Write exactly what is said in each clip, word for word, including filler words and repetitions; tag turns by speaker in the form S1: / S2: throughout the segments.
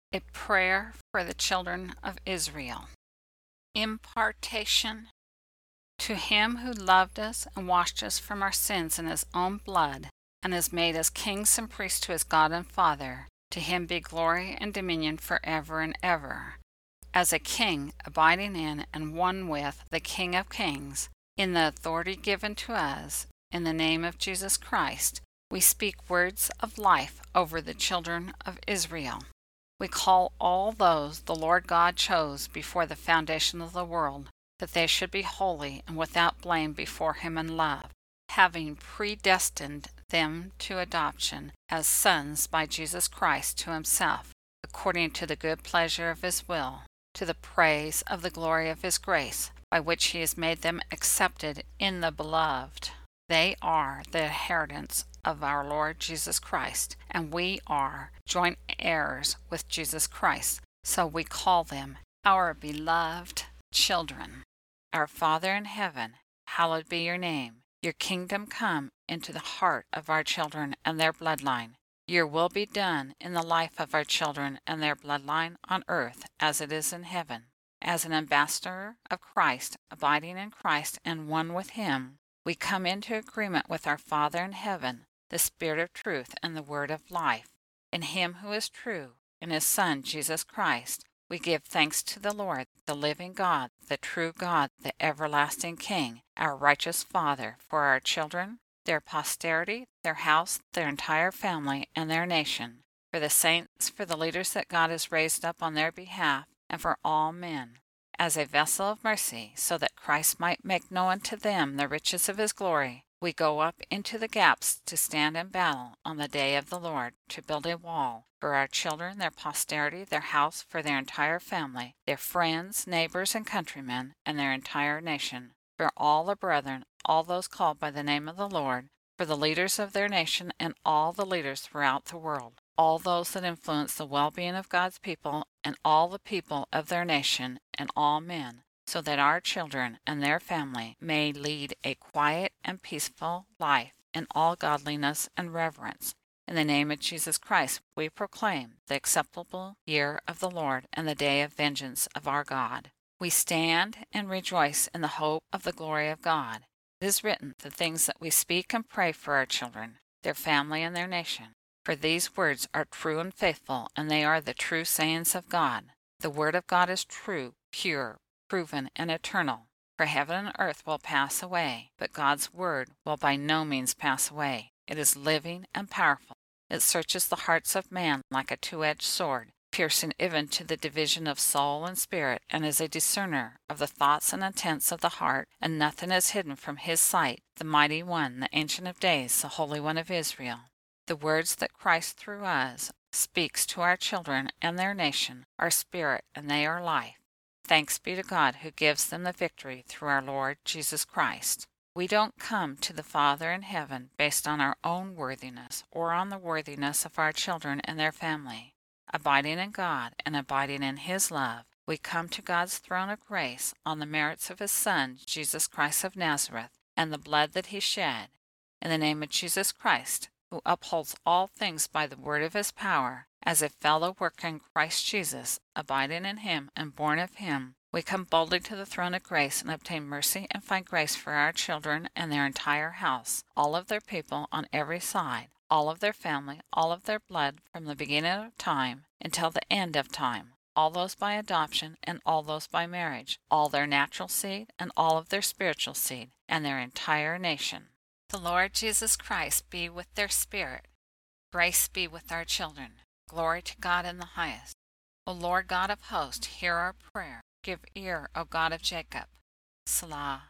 S1: A prayer for the children of Israel. Impartation. To him who loved us and washed us from our sins in his own blood, and has made us kings and priests to his God and Father, to him be glory and dominion forever and ever. As a king, abiding in and one with the King of Kings, in the authority given to us, in the name of Jesus Christ, we speak words of life over the children of Israel. We call all those the Lord God chose before the foundation of the world, that they should be holy and without blame before him in love, having predestined them to adoption as sons by Jesus Christ to himself, according to the good pleasure of his will, to the praise of the glory of his grace, by which he has made them accepted in the Beloved. They are the inheritance of our Lord Jesus Christ, and we are joint heirs with Jesus Christ, so we call them our beloved children. Our Father in heaven, hallowed be your name. Your kingdom come into the heart of our children and their bloodline. Your will be done in the life of our children and their bloodline on earth as it is in heaven. As an ambassador of Christ, abiding in Christ and one with him, we come into agreement with our Father in heaven, the Spirit of truth and the Word of life. In him who is true, in his Son, Jesus Christ, we give thanks to the Lord, the living God, the true God, the everlasting King, our righteous Father, for our children, their posterity, their house, their entire family, and their nation, for the saints, for the leaders that God has raised up on their behalf, and for all men, as a vessel of mercy, so that Christ might make known to them the riches of his glory. We go up into the gaps to stand in battle on the day of the Lord, to build a wall for our children, their posterity, their house, for their entire family, their friends, neighbors, and countrymen, and their entire nation, for all the brethren, all those called by the name of the Lord, for the leaders of their nation and all the leaders throughout the world, all those that influence the well-being of God's people, and all the people of their nation, and all men, so that our children and their family may lead a quiet and peaceful life in all godliness and reverence. In the name of Jesus Christ, we proclaim the acceptable year of the Lord and the day of vengeance of our God. We stand and rejoice in the hope of the glory of God. It is written, the things that we speak and pray for our children, their family, and their nation. For these words are true and faithful, and they are the true sayings of God. The word of God is true, pure, proven, and eternal. For heaven and earth will pass away, but God's word will by no means pass away. It is living and powerful. It searches the hearts of man like a two-edged sword, piercing even to the division of soul and spirit, and is a discerner of the thoughts and intents of the heart, and nothing is hidden from his sight, the mighty one, the Ancient of Days, the Holy One of Israel. The words that Christ through us speaks to our children and their nation are spirit, and they are life. Thanks be to God who gives them the victory through our Lord Jesus Christ. We don't come to the Father in heaven based on our own worthiness or on the worthiness of our children and their family. Abiding in God and abiding in his love, we come to God's throne of grace on the merits of his Son, Jesus Christ of Nazareth, and the blood that he shed. In the name of Jesus Christ, who upholds all things by the word of his power, as a fellow worker in Christ Jesus, abiding in him and born of him, we come boldly to the throne of grace and obtain mercy and find grace for our children and their entire house, all of their people on every side, all of their family, all of their blood from the beginning of time until the end of time, all those by adoption and all those by marriage, all their natural seed and all of their spiritual seed, and their entire nation. The Lord Jesus Christ be with their spirit. Grace be with our children. Glory to God in the highest. O Lord God of hosts, hear our prayer. Give ear, O God of Jacob. Selah.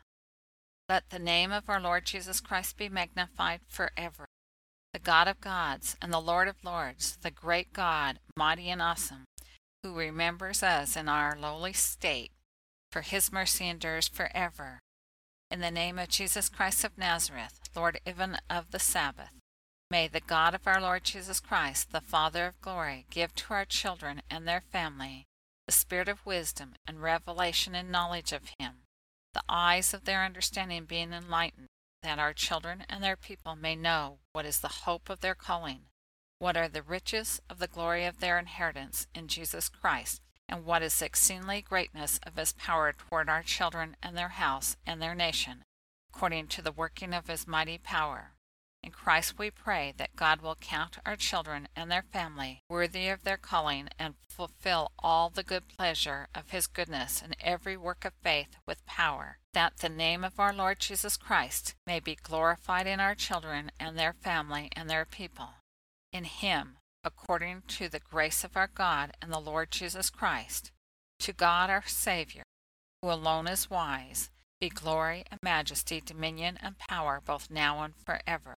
S1: Let the name of our Lord Jesus Christ be magnified forever. The God of gods and the Lord of lords, the great God, mighty and awesome, who remembers us in our lowly state, for his mercy endures forever. In the name of Jesus Christ of Nazareth, Lord even of the Sabbath, may the God of our Lord Jesus Christ, the Father of glory, give to our children and their family the spirit of wisdom and revelation and knowledge of him, the eyes of their understanding being enlightened, that our children and their people may know what is the hope of their calling, What are the riches of the glory of their inheritance in Jesus Christ, and what is the exceedingly greatness of his power toward our children and their house and their nation, according to the working of his mighty power. In Christ we pray that God will count our children and their family worthy of their calling and fulfill all the good pleasure of his goodness in every work of faith with power, that the name of our Lord Jesus Christ may be glorified in our children and their family and their people. In him, according to the grace of our God and the Lord Jesus Christ, to God our Savior, who alone is wise, be glory and majesty, dominion and power, both now and forever.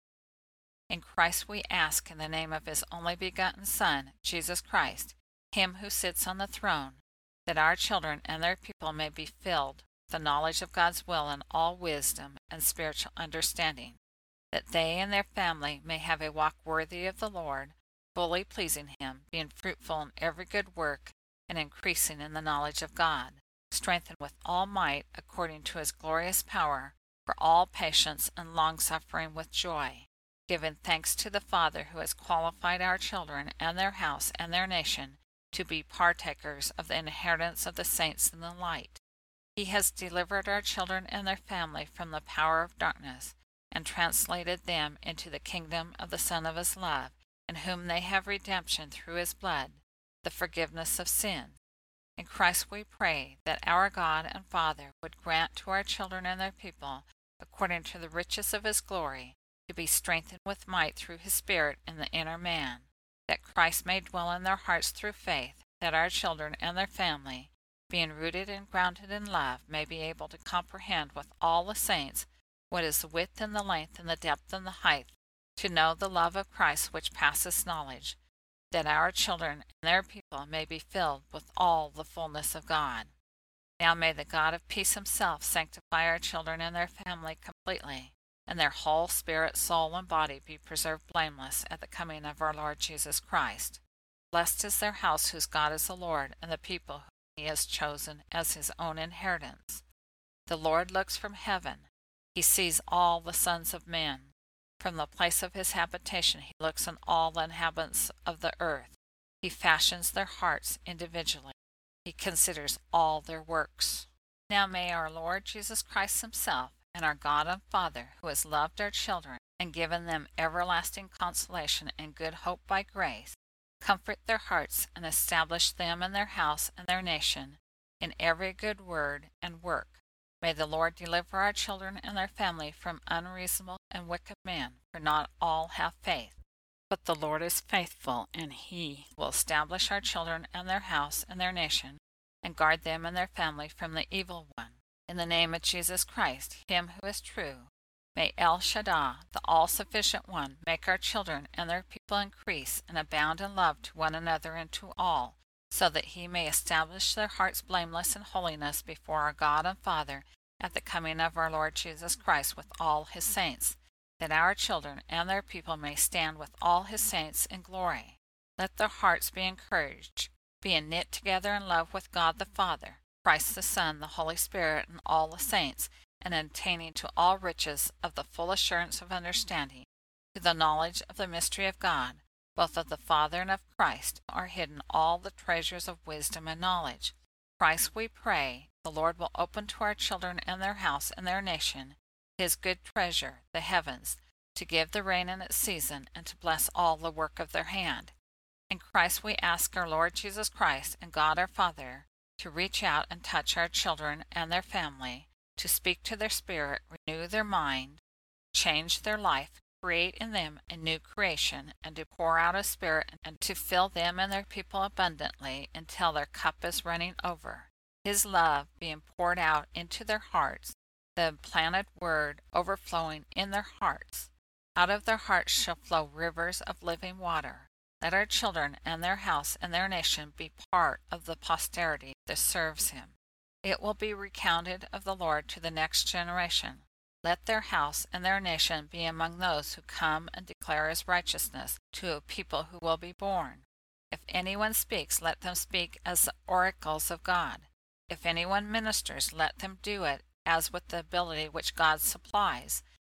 S1: In Christ we ask in the name of his only begotten Son, Jesus Christ, him who sits on the throne, that our children and their people may be filled with the knowledge of God's will and all wisdom and spiritual understanding, that they and their family may have a walk worthy of the Lord, fully pleasing him, being fruitful in every good work, and increasing in the knowledge of God, strengthened with all might according to his glorious power, for all patience and longsuffering with joy, giving thanks to the Father who has qualified our children and their house and their nation to be partakers of the inheritance of the saints in the light. He has delivered our children and their family from the power of darkness, and translated them into the kingdom of the Son of his love, in whom they have redemption through his blood, the forgiveness of sin. In Christ we pray that our God and Father would grant to our children and their people, according to the riches of his glory, to be strengthened with might through his Spirit in the inner man, that Christ may dwell in their hearts through faith, that our children and their family, being rooted and grounded in love, may be able to comprehend with all the saints what is the width and the length and the depth and the height, to know the love of Christ which passeth knowledge, that our children and their people may be filled with all the fullness of God. Now may the God of peace himself sanctify our children and their family completely, and their whole spirit, soul, and body be preserved blameless at the coming of our Lord Jesus Christ. Blessed is their house whose God is the Lord, and the people whom he has chosen as his own inheritance. The Lord looks from heaven. He sees all the sons of men. From the place of his habitation he looks on all the inhabitants of the earth. He fashions their hearts individually. He considers all their works. Now may our Lord Jesus Christ himself, and our God and Father, who has loved our children and given them everlasting consolation and good hope by grace, comfort their hearts and establish them and their house and their nation in every good word and work. May the Lord deliver our children and their family from unreasonable and wicked men, for not all have faith. But the Lord is faithful, and he will establish our children and their house and their nation, and guard them and their family from the evil one. In the name of Jesus Christ, him who is true, may El Shaddai, the all-sufficient one, make our children and their people increase and abound in love to one another and to all, so that he may establish their hearts blameless in holiness before our God and Father at the coming of our Lord Jesus Christ with all his saints, that our children and their people may stand with all his saints in glory. Let their hearts be encouraged, being knit together in love with God the Father, Christ the Son, the Holy Spirit, and all the saints, and attaining to all riches of the full assurance of understanding, to the knowledge of the mystery of God, both of the Father and of Christ, are hidden all the treasures of wisdom and knowledge. Christ, we pray, the Lord will open to our children and their house and their nation his good treasure, the heavens, to give the rain in its season, and to bless all the work of their hand. In Christ we ask our Lord Jesus Christ and God our Father to reach out and touch our children and their family, to speak to their spirit, renew their mind, change their life, create in them a new creation, and to pour out a spirit and to fill them and their people abundantly until their cup is running over. His love being poured out into their hearts, the implanted word overflowing in their hearts. Out of their hearts shall flow rivers of living water. Let our children and their house and their nation be part of the posterity that serves him. It will be recounted of the Lord to the next generation. Let their house and their nation be among those who come and declare his righteousness to a people who will be born. If anyone speaks, let them speak as the oracles of God. If anyone ministers, let them do it as with the ability which God supplies,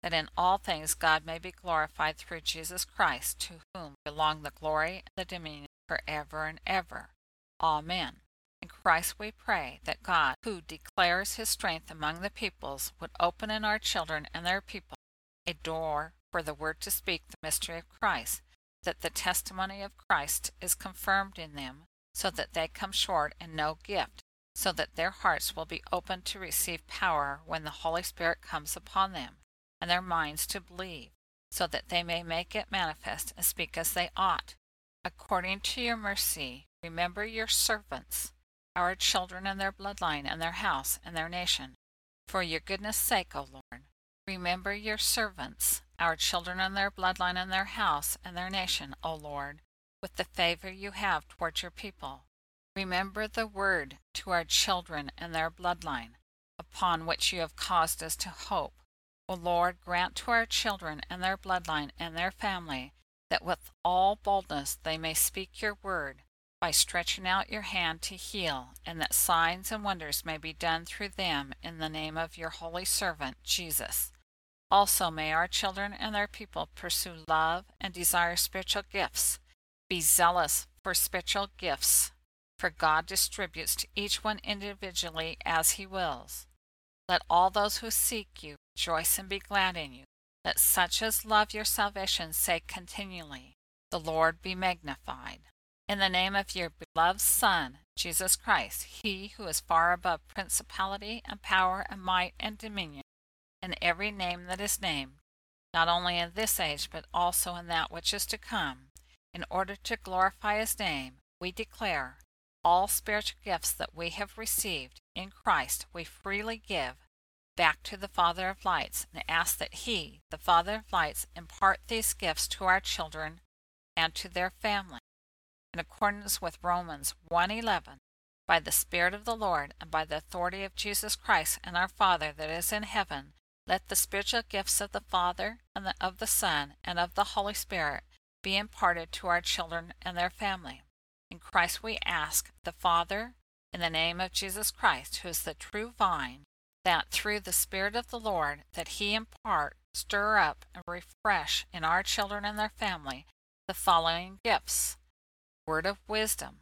S1: that in all things God may be glorified through Jesus Christ, to whom belong the glory and the dominion forever and ever. Amen. In Christ we pray that God, who declares his strength among the peoples, would open in our children and their people a door for the word to speak the mystery of Christ, that the testimony of Christ is confirmed in them, so that they come short in no gift, so that their hearts will be open to receive power when the Holy Spirit comes upon them, and their minds to believe, so that they may make it manifest and speak as they ought. According to your mercy, remember your servants, our children and their bloodline and their house and their nation. For your goodness' sake, O Lord, remember your servants, our children and their bloodline and their house and their nation, O Lord, with the favor you have toward your people. Remember the word to our children and their bloodline, upon which you have caused us to hope. O Lord, grant to our children and their bloodline and their family that with all boldness they may speak your word, by stretching out your hand to heal, and that signs and wonders may be done through them in the name of your holy servant, Jesus. Also may our children and their people pursue love and desire spiritual gifts. Be zealous for spiritual gifts, for God distributes to each one individually as he wills. Let all those who seek you rejoice and be glad in you. Let such as love your salvation say continually, the Lord be magnified. In the name of your beloved Son, Jesus Christ, he who is far above principality and power and might and dominion, and every name that is named, not only in this age but also in that which is to come, in order to glorify his name, we declare, all spiritual gifts that we have received in Christ we freely give back to the Father of lights, and ask that he, the Father of lights, impart these gifts to our children and to their family. In accordance with Romans one eleven, by the Spirit of the Lord and by the authority of Jesus Christ and our Father that is in heaven, let the spiritual gifts of the Father and the, of the Son and of the Holy Spirit be imparted to our children and their family. In Christ we ask the Father, in the name of Jesus Christ, who is the true vine, that through the Spirit of the Lord, that he impart, stir up, and refresh in our children and their family the following gifts: word of wisdom,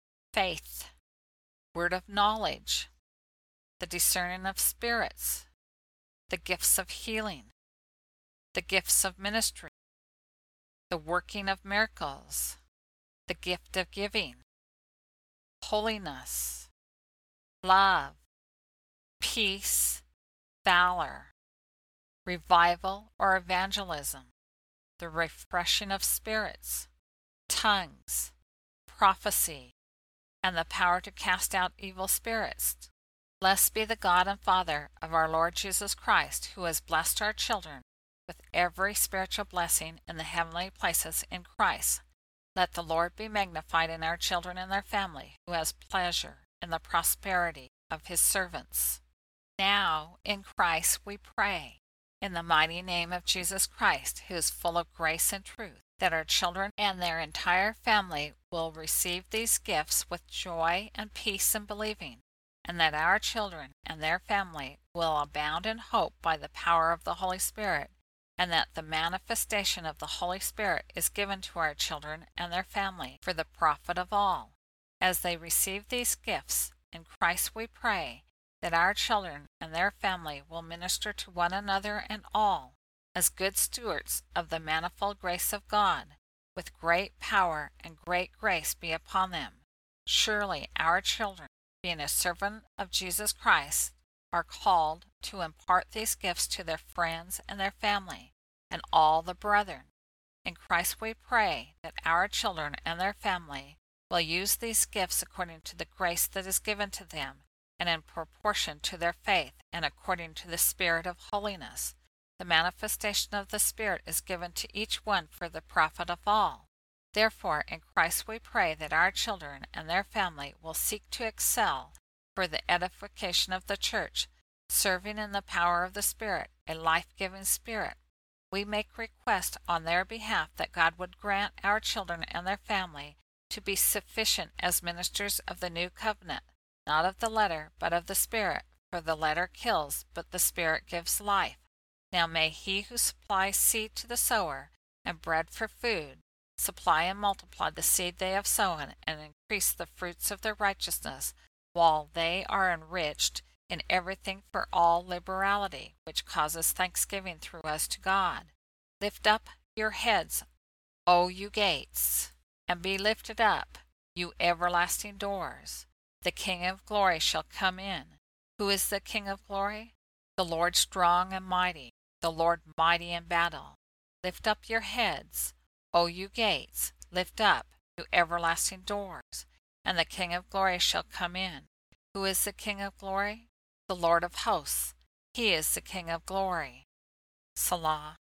S1: faith, word of knowledge, the discerning of spirits, the gifts of healing, the gifts of ministry, the working of miracles, the gift of giving, holiness, love, peace, valor, revival or evangelism, the refreshing of spirits, tongues, prophecy, and the power to cast out evil spirits. Blessed be the God and Father of our Lord Jesus Christ, who has blessed our children with every spiritual blessing in the heavenly places in Christ. Let the Lord be magnified in our children and their family, who has pleasure in the prosperity of his servants. Now, in Christ we pray, in the mighty name of Jesus Christ, who is full of grace and truth, that our children and their entire family will receive these gifts with joy and peace in believing, and that our children and their family will abound in hope by the power of the Holy Spirit, and that the manifestation of the Holy Spirit is given to our children and their family for the profit of all. As they receive these gifts, in Christ we pray that our children and their family will minister to one another and all as good stewards of the manifold grace of God, with great power and great grace be upon them. Surely our children, being a servant of Jesus Christ, are called to impart these gifts to their friends and their family, and all the brethren. In Christ we pray that our children and their family will use these gifts according to the grace that is given to them, and in proportion to their faith, and according to the Spirit of holiness. The manifestation of the Spirit is given to each one for the profit of all. Therefore, in Christ we pray that our children and their family will seek to excel for the edification of the church, serving in the power of the Spirit, a life-giving Spirit. We make request on their behalf that God would grant our children and their family to be sufficient as ministers of the new covenant, not of the letter, but of the Spirit, for the letter kills, but the Spirit gives life. Now may he who supplies seed to the sower and bread for food supply and multiply the seed they have sown and increase the fruits of their righteousness, while they are enriched in everything for all liberality, which causes thanksgiving through us to God. Lift up your heads, O you gates, and be lifted up, you everlasting doors. The King of glory shall come in. Who is the King of glory? The Lord strong and mighty, the Lord mighty in battle. Lift up your heads, O you gates, lift up, you everlasting doors, and the King of glory shall come in. Who is the King of glory? The Lord of hosts. He is the King of glory. Selah.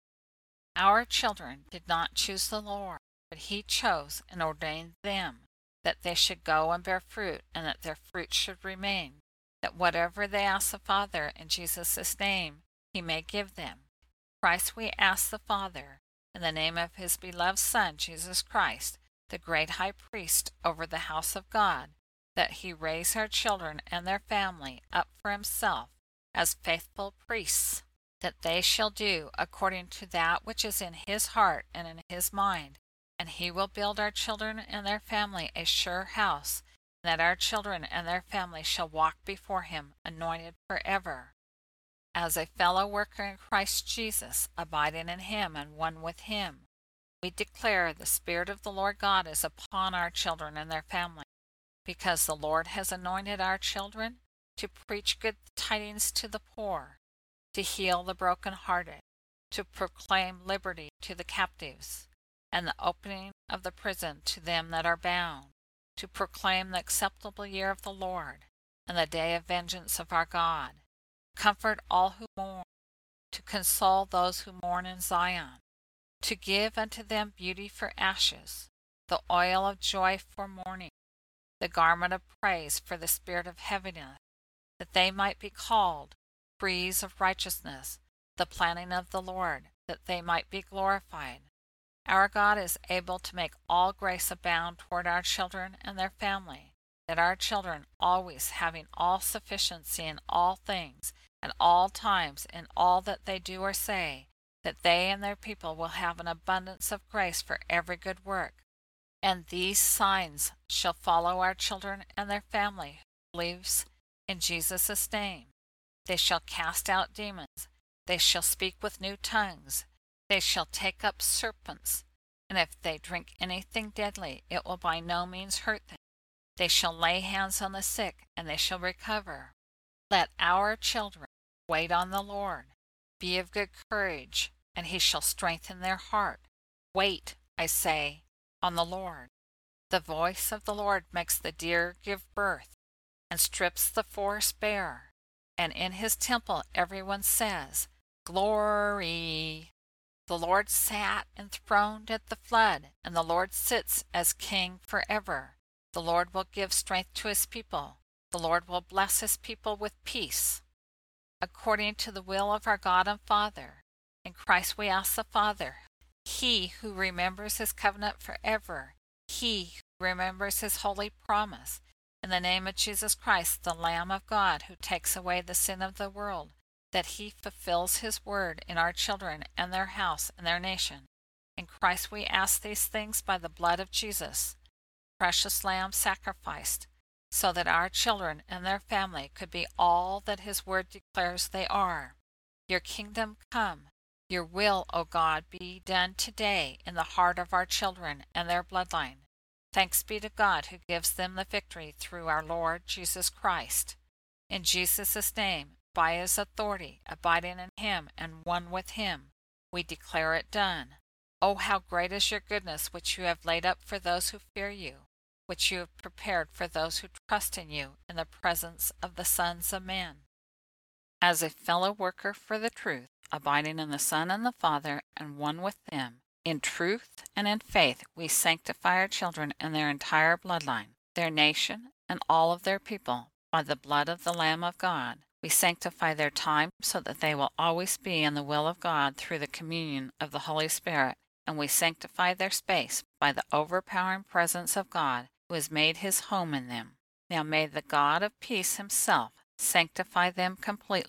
S1: Our children did not choose the Lord, but he chose and ordained them, that they should go and bear fruit, and that their fruit should remain, that whatever they ask the Father in Jesus' name, he may give them. Christ we ask the Father, in the name of his beloved Son, Jesus Christ, the great high priest over the house of God, that he raise our children and their family up for himself as faithful priests, that they shall do according to that which is in his heart and in his mind, and he will build our children and their family a sure house, and that our children and their family shall walk before him anointed forever. As a fellow worker in Christ Jesus, abiding in him and one with him, we declare the Spirit of the Lord God is upon our children and their family, because the Lord has anointed our children to preach good tidings to the poor, to heal the brokenhearted, to proclaim liberty to the captives, and the opening of the prison to them that are bound, to proclaim the acceptable year of the Lord, and the day of vengeance of our God. Comfort all who mourn, to console those who mourn in Zion, to give unto them beauty for ashes, the oil of joy for mourning, the garment of praise for the spirit of heaviness, that they might be called trees of righteousness, the planting of the Lord, that they might be glorified. Our God is able to make all grace abound toward our children and their family, that our children, always having all sufficiency in all things, at all times, in all that they do or say, that they and their people will have an abundance of grace for every good work. And these signs shall follow our children and their family who believes in Jesus' name. They shall cast out demons, they shall speak with new tongues, they shall take up serpents, and if they drink anything deadly, it will by no means hurt them. They shall lay hands on the sick, and they shall recover. Let our children wait on the Lord. Be of good courage, and he shall strengthen their heart. Wait, I say, on the Lord. The voice of the Lord makes the deer give birth, and strips the forest bare. And in his temple everyone says, Glory! The Lord sat enthroned at the flood, and the Lord sits as King forever. The Lord will give strength to his people. The Lord will bless his people with peace. According to the will of our God and Father, in Christ we ask the Father, he who remembers his covenant forever, he who remembers his holy promise, in the name of Jesus Christ, the Lamb of God, who takes away the sin of the world, that he fulfills his word in our children and their house and their nation. In Christ we ask these things by the blood of Jesus, precious Lamb sacrificed, so that our children and their family could be all that his word declares they are. Your kingdom come, your will, O God, be done today in the heart of our children and their bloodline. Thanks be to God who gives them the victory through our Lord Jesus Christ. In Jesus' name, by his authority, abiding in him and one with him, we declare it done. Oh, how great is your goodness which you have laid up for those who fear you, which you have prepared for those who trust in you in the presence of the sons of men. As a fellow worker for the truth, abiding in the Son and the Father and one with them, in truth and in faith we sanctify our children and their entire bloodline, their nation, and all of their people, by the blood of the Lamb of God. We sanctify their time so that they will always be in the will of God through the communion of the Holy Spirit, and we sanctify their space by the overpowering presence of God, who has made his home in them. Now may the God of peace himself sanctify them completely,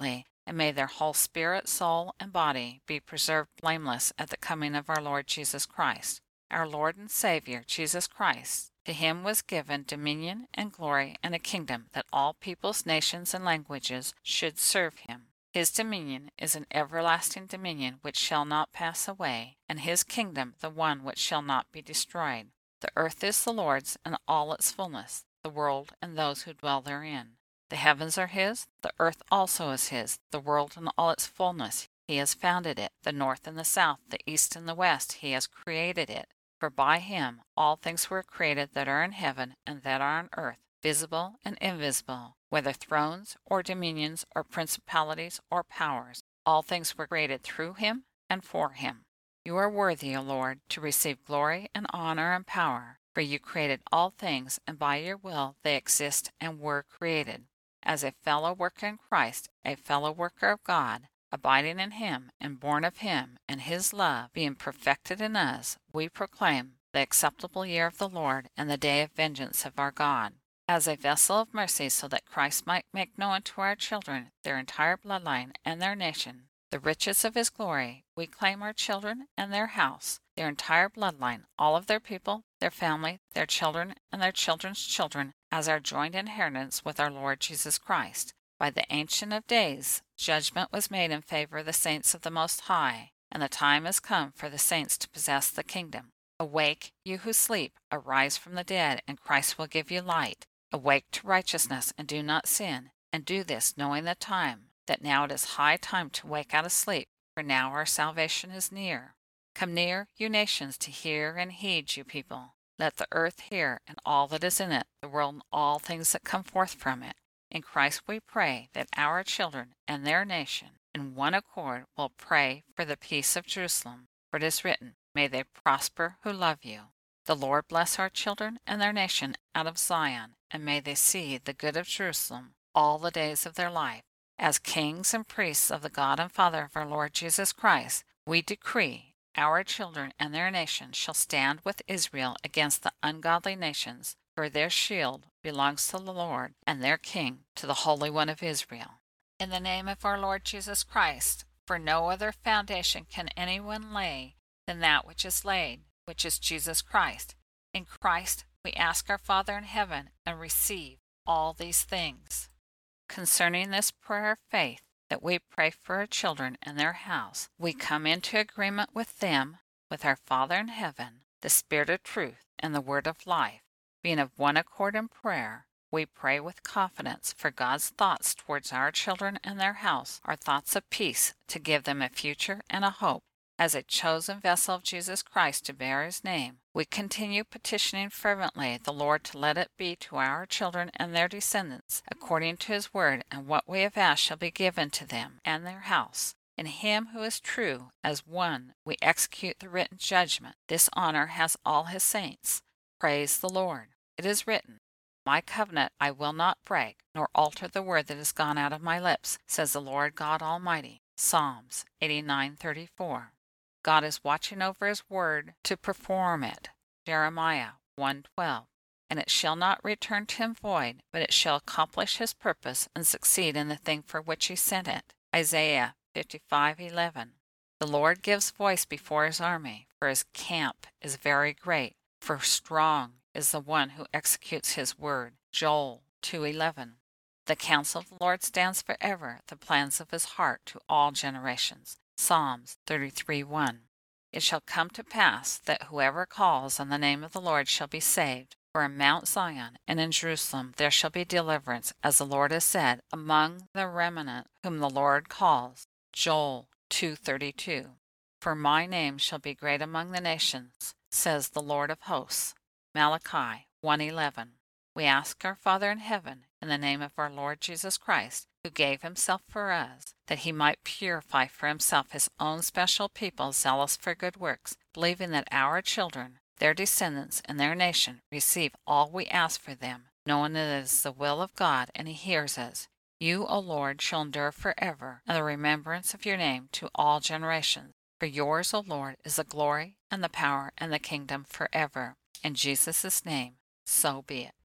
S1: and may their whole spirit, soul, and body be preserved blameless at the coming of our Lord Jesus Christ. Our Lord and Savior, Jesus Christ, to him was given dominion and glory and a kingdom that all peoples, nations, and languages should serve him. His dominion is an everlasting dominion which shall not pass away, and his kingdom the one which shall not be destroyed. The earth is the Lord's and all its fullness, the world and those who dwell therein. The heavens are his, the earth also is his, the world and all its fullness. He has founded it, the north and the south, the east and the west. He has created it. For by him all things were created that are in heaven and that are on earth, visible and invisible, whether thrones or dominions or principalities or powers. All things were created through him and for him. You are worthy, O Lord, to receive glory and honor and power, for you created all things, and by your will they exist and were created. As a fellow worker in Christ, a fellow worker of God, abiding in him and born of him, and his love being perfected in us, we proclaim the acceptable year of the Lord and the day of vengeance of our God. As a vessel of mercy, so that Christ might make known to our children their entire bloodline and their nation the riches of his glory, we claim our children and their house, their entire bloodline, all of their people, their family, their children, and their children's children, as our joint inheritance with our Lord Jesus Christ. By the Ancient of Days, judgment was made in favor of the saints of the Most High, and the time is come for the saints to possess the kingdom. Awake, you who sleep, arise from the dead, and Christ will give you light. Awake to righteousness, and do not sin, and do this knowing the time, that now it is high time to wake out of sleep, for now our salvation is near. Come near, you nations, to hear and heed, you people. Let the earth hear, and all that is in it, the world and all things that come forth from it. In Christ we pray that our children and their nation, in one accord, will pray for the peace of Jerusalem. For it is written, May they prosper who love you. The Lord bless our children and their nation out of Zion, and may they see the good of Jerusalem all the days of their life. As kings and priests of the God and Father of our Lord Jesus Christ, we decree our children and their nation shall stand with Israel against the ungodly nations, for their shield belongs to the Lord, and their king to the Holy One of Israel. In the name of our Lord Jesus Christ, for no other foundation can anyone lay than that which is laid, which is Jesus Christ. In Christ we ask our Father in heaven and receive all these things. Concerning this prayer of faith, that we pray for our children and their house, we come into agreement with them, with our Father in heaven, the Spirit of truth, and the Word of life. Being of one accord in prayer, we pray with confidence, for God's thoughts towards our children and their house are thoughts of peace, to give them a future and a hope. As a chosen vessel of Jesus Christ to bear his name, we continue petitioning fervently the Lord to let it be to our children and their descendants, according to his word, and what we have asked shall be given to them and their house. In him who is true, as one, we execute the written judgment. This honor has all his saints. Praise the Lord. It is written, My covenant I will not break, nor alter the word that has gone out of my lips, says the Lord God Almighty. Psalms eighty-nine thirty-four. God is watching over his word to perform it. Jeremiah one twelve. And it shall not return to him void, but it shall accomplish his purpose and succeed in the thing for which he sent it. Isaiah fifty-five eleven. The Lord gives voice before his army, for his camp is very great, for strong is the one who executes his word. Joel two eleven. The counsel of the Lord stands forever, the plans of his heart to all generations. Psalms thirty-three one. It shall come to pass that whoever calls on the name of the Lord shall be saved. For in Mount Zion and in Jerusalem there shall be deliverance, as the Lord has said, among the remnant whom the Lord calls. Joel two thirty-two. For my name shall be great among the nations, says the Lord of hosts. Malachi one eleven. We ask our Father in heaven, in the name of our Lord Jesus Christ, who gave himself for us, that he might purify for himself his own special people zealous for good works, believing that our children, their descendants, and their nation receive all we ask for them, knowing that it is the will of God, and he hears us. You, O Lord, shall endure forever, and the remembrance of your name to all generations. For yours, O Lord, is the glory, and the power, and the kingdom forever. In Jesus' name, so be it.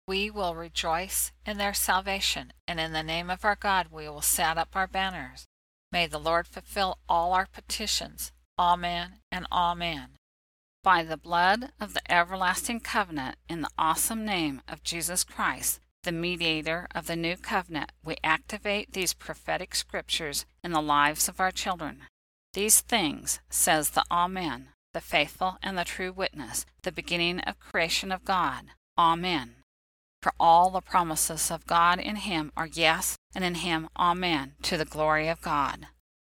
S1: We will rejoice in their salvation, and in the name of our God we will set up our banners. May the Lord fulfill all our petitions. Amen and amen. By the blood of the everlasting covenant, in the awesome name of Jesus Christ, the mediator of the new covenant, we activate these prophetic scriptures in the lives of our children. These things, says the Amen, the faithful and the true witness, the beginning of creation of God. Amen. For all the promises of God in Him are yes, and in Him Amen, to the glory of God.